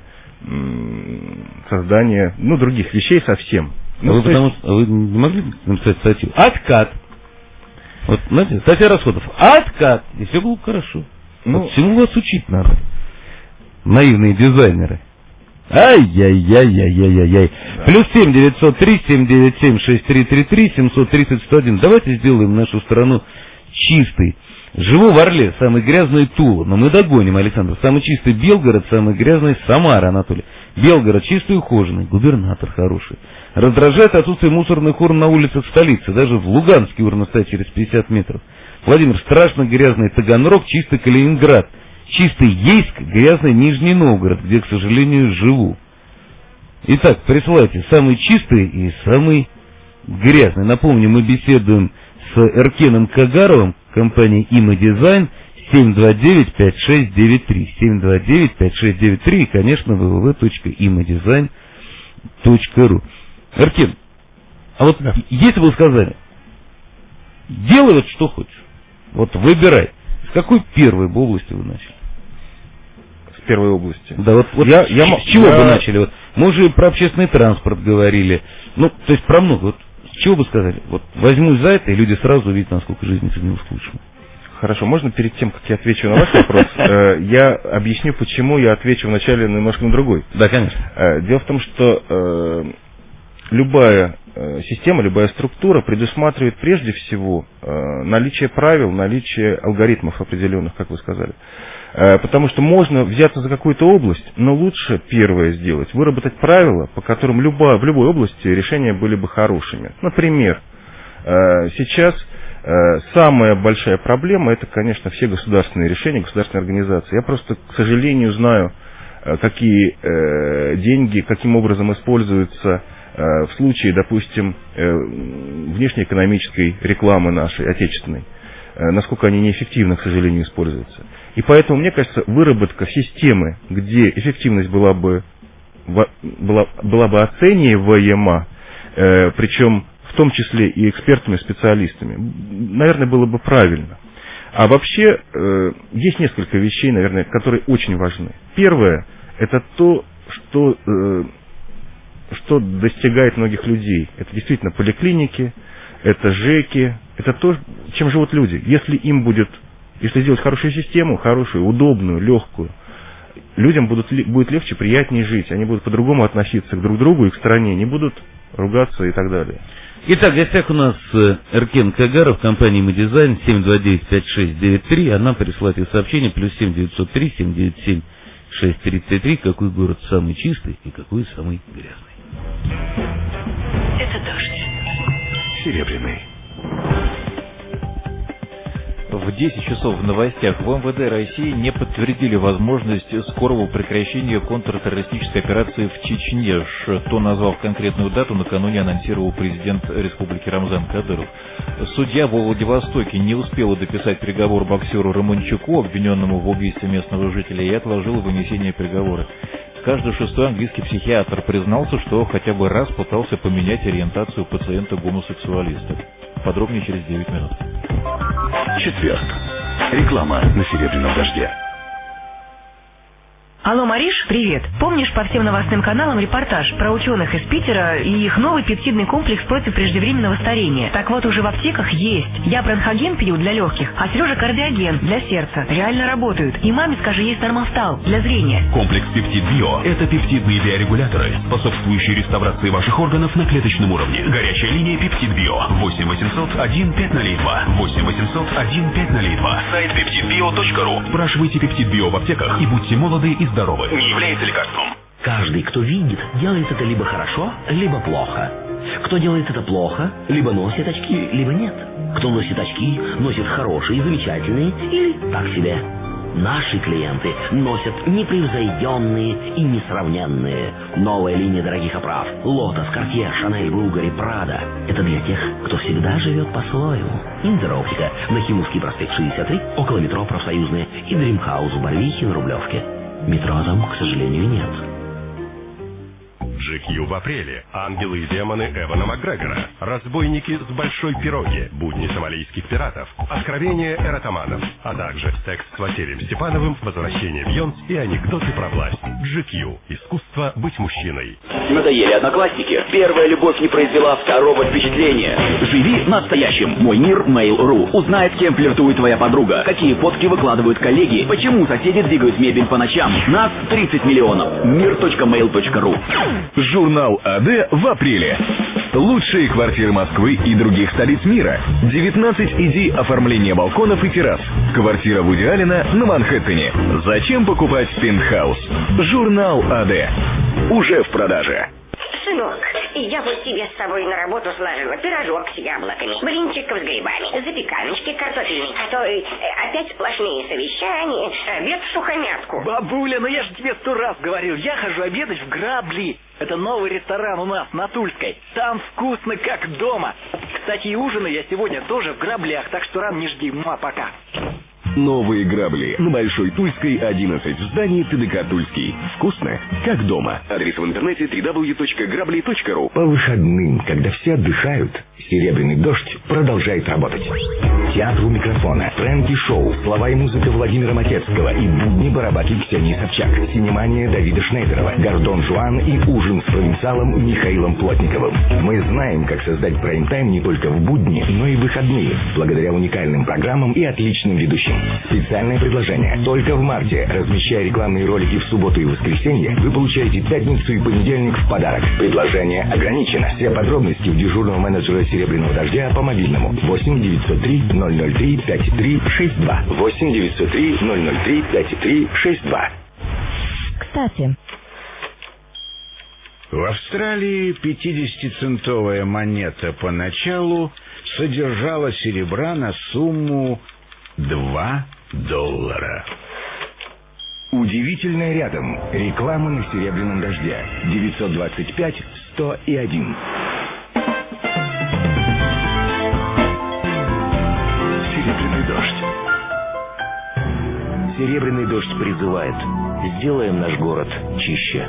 создания, ну, других вещей совсем. А ну, вы, потому есть... что, вы не могли написать статью? Откат. Вот, знаете, статья расходов. Откат. И все было хорошо. Ну, вот всему вас учить надо. Наивные дизайнеры. Ай-яй-яй-яй-яй-яй. Да. Плюс семь девятьсот три семь девять семь шесть три три три семьсот тридцать сто один. Давайте сделаем нашу страну чистой. Живу в Орле, самый грязный Тула. Но мы догоним, Александр. Самый чистый Белгород, самый грязный Самара, Анатолий. Белгород чистый и ухоженный, губернатор хороший. Раздражает отсутствие мусорных урн на улицах столицы. Даже в Луганске урна стоит через пятьдесят метров. Владимир, страшно грязный Таганрог, чистый Калининград. Чистый Ейск, грязный Нижний Новгород, где, к сожалению, живу. Итак, присылайте самый чистый и самый грязный. Напомню, мы беседуем с Эркеном Кагаровым, компания «Имодизайн», семь два девять пять шесть девять три. семь два девять пять шесть девять три и, конечно, вэ вэ вэ точка имодизайн точка ру. Эркен, а вот да. Если бы вы сказали, делай вот что хочешь, вот выбирай, с какой первой бы области вы начали? С первой области? Да, вот, вот я, с, я, с чего я... бы начали? Вот, мы уже про общественный транспорт говорили, ну, то есть про много. Вот, с чего бы сказали? Вот возьмусь за это, и люди сразу увидят, насколько жизнь изменилась к лучшему. Хорошо, можно перед тем, как я отвечу на ваш вопрос, я объясню, почему я отвечу вначале немножко на другой. Да, конечно. Дело в том, что любая система, любая структура предусматривает прежде всего наличие правил, наличие алгоритмов определенных, как вы сказали. Потому что можно взяться за какую-то область, но лучше первое сделать, выработать правила, по которым любая, в любой области решения были бы хорошими. Например, сейчас самая большая проблема — это, конечно, все государственные решения, государственные организации. Я просто, к сожалению, знаю, какие деньги, каким образом используются в случае, допустим, внешнеэкономической рекламы нашей, отечественной, насколько они неэффективно, к сожалению, используются. И поэтому, мне кажется, выработка системы, где эффективность была бы, была, была бы оцениваема, причем в том числе и экспертами, специалистами, наверное, было бы правильно. А вообще, есть несколько вещей, наверное, которые очень важны. Первое — это то, что... что достигает многих людей. Это действительно поликлиники, это ЖЭКи, это то, чем живут люди. Если им будет, если сделать хорошую систему, хорошую, удобную, легкую, людям будут, будет легче, приятнее жить, они будут по-другому относиться к друг другу и к стране, не будут ругаться и так далее. Итак, в гостях у нас Эркен Кагаров, компания «Имодизайн», семь два девять пять шесть девять три, она присылает ей сообщение, плюс семь девятьсот три семь девять семь шесть тридцать три, какой город самый чистый и какой самый грязный. Это дождь. Серебряный. В десять часов в новостях в эм вэ дэ России не подтвердили возможность скорого прекращения контртеррористической операции в Чечне, что, назвав конкретную дату, накануне анонсировал президент республики Рамзан Кадыров. Судья во Владивостоке не успела дописать приговор боксеру Романчуку, обвиненному в убийстве местного жителя, и отложила вынесение приговора. Каждый шестой английский психиатр признался, что хотя бы раз пытался поменять ориентацию пациента-гомосексуалиста. Подробнее через девять минут. Четверг. Реклама на «Серебряном дожде». Алло, Мариш, привет. Помнишь по всем новостным каналам репортаж про ученых из Питера и их новый пептидный комплекс против преждевременного старения? Так вот, уже в аптеках есть. Я бронхоген пью для легких, а Сережа кардиоген для сердца. Реально работают. И маме скажи, есть нормофтал для зрения. Комплекс Пептид Био – это пептидные биорегуляторы, способствующие реставрации ваших органов на клеточном уровне. Горячая линия Пептид Био. восемь восемьсот один пять ноль два. восемь восемьсот один пять ноль два. Сайт пептид био точка ру. Спрашивайте Пептид Био в аптеках и будьте молоды и здоровы. Не является лекарством. Каждый, кто видит, делает это либо хорошо, либо плохо. Кто делает это плохо, либо носит очки, либо нет. Кто носит очки, носит хорошие, замечательные или так себе. Наши клиенты носят непревзойденные и несравненные. Новая линия дорогих оправ. Лотос, Картье, Шанель, Булгари, Прада. Это для тех, кто всегда живет по-своему. Индер-оптика. Нахимовский проспект шестьдесят три, около метро Профсоюзная, и Дримхаус в Барвихе на Рублевке. Метро там, к сожалению, нет. джи кью в апреле. Ангелы и демоны Эвана Макгрегора. Разбойники с большой пироги. Будни сомалийских пиратов. Откровения эротоманов. А также секс с Василием Степановым, возвращение в Йонс и анекдоты про власть. джи кью. Искусство быть мужчиной. Надоели одноклассники? Первая любовь не произвела второго впечатления. Живи настоящим. Мой мир Mail.ru. Узнай, с кем флиртует твоя подруга. Какие фотки выкладывают коллеги. Почему соседи двигают мебель по ночам. Нас тридцать миллионов. мир точка мейл точка ру. Журнал АД в апреле. Лучшие квартиры Москвы и других столиц мира. девятнадцать идей оформления балконов и террас. Квартира Вуди Аллена на Манхэттене. Зачем покупать пентхаус? Журнал АД. Уже в продаже. Сынок, я вот тебе с собой на работу сложила пирожок с яблоками, блинчиков с грибами, запеканочки картофельные, а то э, опять сплошные совещания, обед в сухомятку. Бабуля, ну я же тебе сто раз говорил, я хожу обедать в Грабли. Это новый ресторан у нас на Тульской. Там вкусно, как дома. Кстати, и ужины я сегодня тоже в Граблях, так что рано не жди. Ма, пока. Новые грабли на Большой Тульской, одиннадцать, в здании ТДК Тульский. Вкусно, как дома. Адрес в интернете дабл ю дабл ю дабл ю точка грабли точка ру. По выходным, когда все отдыхают, «Серебряный дождь» продолжает работать. Театр у микрофона, тренди-шоу, слова и музыка Владимира Матецкого и будни барабаки Ксении Собчак, синемания Давида Шнейдерова, Гордон Жуан и ужин с провинциалом Михаилом Плотниковым. Мы знаем, как создать прайм-тайм не только в будни, но и в выходные, благодаря уникальным программам и отличным ведущим. Специальное предложение. Только в марте, размещая рекламные ролики в субботу и воскресенье, вы получаете пятницу и понедельник в подарок. Предложение ограничено. Все подробности у дежурного менеджера «Серебряного дождя» по мобильному восемь девятьсот три ноль ноль три пять три шесть два. восемь девятьсот три ноль ноль три пять три шесть два. Кстати, в Австралии пятидесятицентовая монета поначалу содержала серебра на сумму два доллара. Удивительное рядом. Реклама на «Серебряном дожде». девятьсот двадцать пять сто один. «Серебряный дождь». «Серебряный дождь» призывает. Сделаем наш город чище.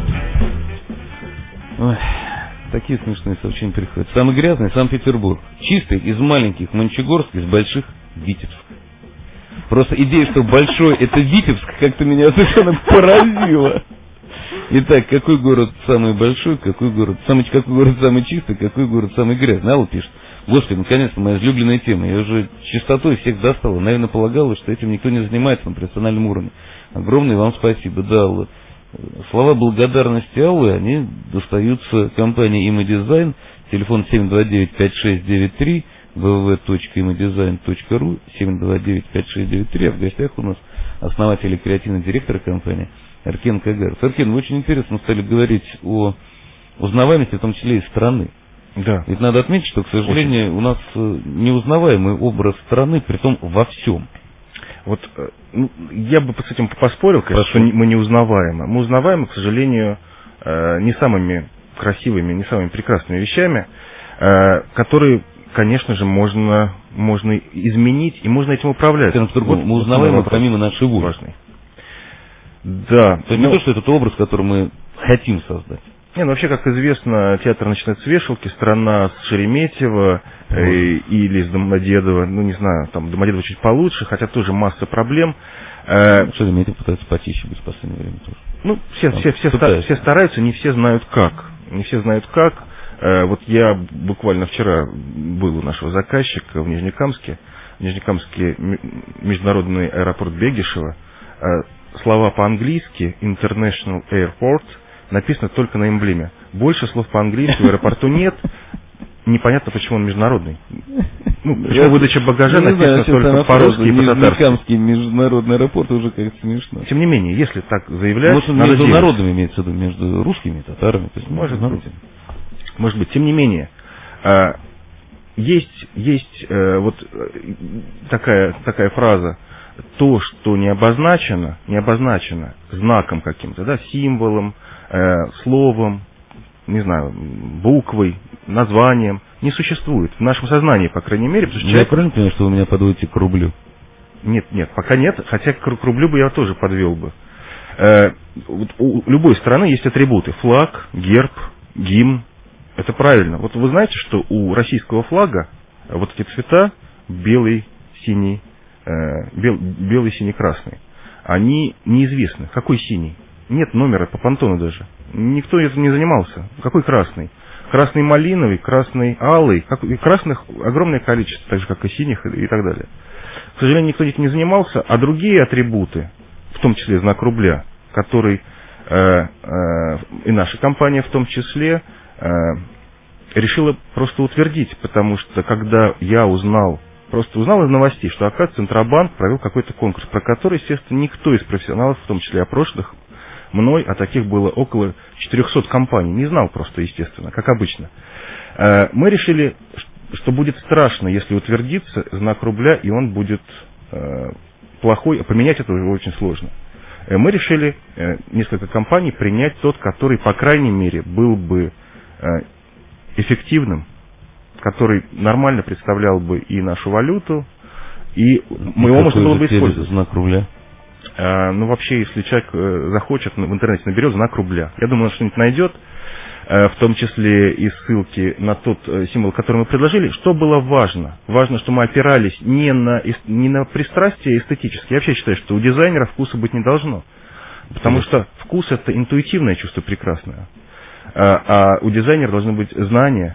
Ой, такие смешные сообщения приходят. Самый грязный — Санкт-Петербург. Чистый из маленьких Мончегорск, из больших Витебск. Просто идея, что большой — это Витебск, как-то меня совершенно поразила. Итак, какой город самый большой, какой город самый, какой город самый чистый, какой город самый грязный? Алла пишет. Господи, наконец-то моя излюбленная тема. Я уже чистотой всех достала. Наверное, полагала, что этим никто не занимается на профессиональном уровне. Огромное вам спасибо, да, Алла. Слова благодарности Аллы, они достаются компании «Имодизайн». Телефон семь два девять пять шесть девять три. вэ вэ вэ точка имодизайн точка ру, семь два девять пять шесть девять три, а в гостях у нас основатель и креативный директор компании Эркен Кагаров. Эркен, вы очень интересно стали говорить о узнаваемости, в том числе и страны. Да. Ведь надо отметить, что, к сожалению, очень. У нас неузнаваемый образ страны, притом во всем. Вот ну, я бы с этим поспорил, конечно, что мы не узнаваемы. Мы узнаваемы, к сожалению, не самыми красивыми, не самыми прекрасными вещами, которые, конечно же, можно, можно изменить, и можно этим управлять. Вот, мы узнаваем помимо нашей воли. Да. То есть ну, не то, что это тот образ, который мы хотим создать. Не, ну вообще, как известно, театр начинается с вешалки, страна с Шереметьево э, или с Домодедово, ну не знаю, там Домодедово чуть получше, хотя тоже масса проблем. Э, Шереметьево пытается потише быть в последнее время тоже. Ну, все, все, все, ста- все стараются, не все знают как. Не все знают как. Э, вот я буквально вчера был у нашего заказчика в Нижнекамске. В Нижнекамске международный аэропорт Бегишева. Э, слова по-английски International Airport написано только на эмблеме. Больше слов по-английски в аэропорту нет. Непонятно, почему он международный. Ну, почему выдача багажа написана только по-русски и по-татарски. Нижнекамский международный аэропорт уже как-то смешно. Тем не менее, если так заявлять, может, надо между делать. народами имеется в виду, между русскими и татарами. То есть может быть. Может быть. Тем не менее, есть, есть вот такая, такая фраза. То, что не обозначено, не обозначено знаком каким-то, да, символом, э, словом, не знаю, буквой, названием, не существует в нашем сознании, по крайней мере. Я человек... правильно понимаю, что вы меня подводите к рублю? Нет, нет, пока нет, хотя к рублю бы я тоже подвел бы. У любой страны есть атрибуты. Флаг, герб, гимн. Это правильно. Вот вы знаете, что у российского флага вот эти цвета белый, синий, бел, белый, синий, красный, они неизвестны. Какой синий? Нет номера по понтону даже. Никто этим не занимался. Какой красный? Красный малиновый, красный алый. Как, и красных огромное количество, так же как и синих и, и так далее. К сожалению, никто этим не занимался, а другие атрибуты, в том числе знак рубля, который э, э, и наша компания в том числе э, решила просто утвердить, потому что когда я узнал, просто узнал из новостей, что, оказывается, Центробанк провел какой-то конкурс, про который, естественно, никто из профессионалов, в том числе опрошенных мной, а таких было около четырехсот компаний, не знал просто, естественно, как обычно. Э, мы решили, что будет страшно, если утвердится знак рубля, и он будет э, плохой, а поменять это уже очень сложно. Э, мы решили, э, несколько компаний, принять тот, который, по крайней мере, был бы э, эффективным, который нормально представлял бы и нашу валюту, и мы его можно было бы использовать. Знак рубля? Э, ну, вообще, если человек э, захочет, в интернете наберет знак рубля, я думаю, он что-нибудь найдет, в том числе и ссылки на тот символ, который мы предложили. Что было важно? Важно, что мы опирались не на, не на пристрастие эстетическое. Я вообще считаю, что у дизайнера вкуса быть не должно. Потому что вкус — это интуитивное чувство прекрасное. А у дизайнера должны быть знания,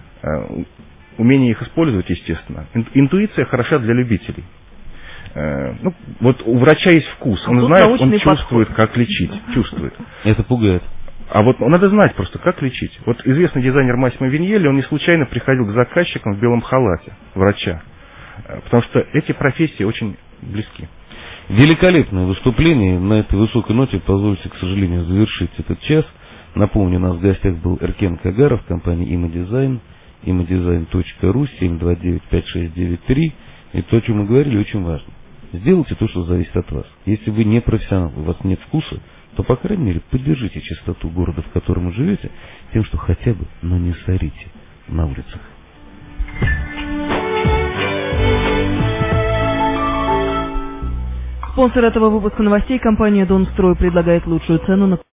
умение их использовать, естественно. Интуиция хороша для любителей. Ну, вот у врача есть вкус. Он знает, он чувствует, как лечить. Чувствует. Это пугает. А вот надо знать просто, как лечить. Вот известный дизайнер Массимо Виньелли, он не случайно приходил к заказчикам в белом халате, врача. Потому что эти профессии очень близки. Великолепное выступление. На этой высокой ноте позвольте, к сожалению, завершить этот час. Напомню, у нас в гостях был Эркен Кагаров, компания Имодизайн, имодизайн точка ру, семь два девять пять шесть девять три. И то, о чем мы говорили, очень важно. Сделайте то, что зависит от вас. Если вы не профессионал, у вас нет вкуса, то, по крайней мере, поддержите чистоту города, в котором вы живете, тем, что хотя бы, но не сорите на улицах. Спонсор этого выпуска новостей — компания «Донстрой» предлагает лучшую цену на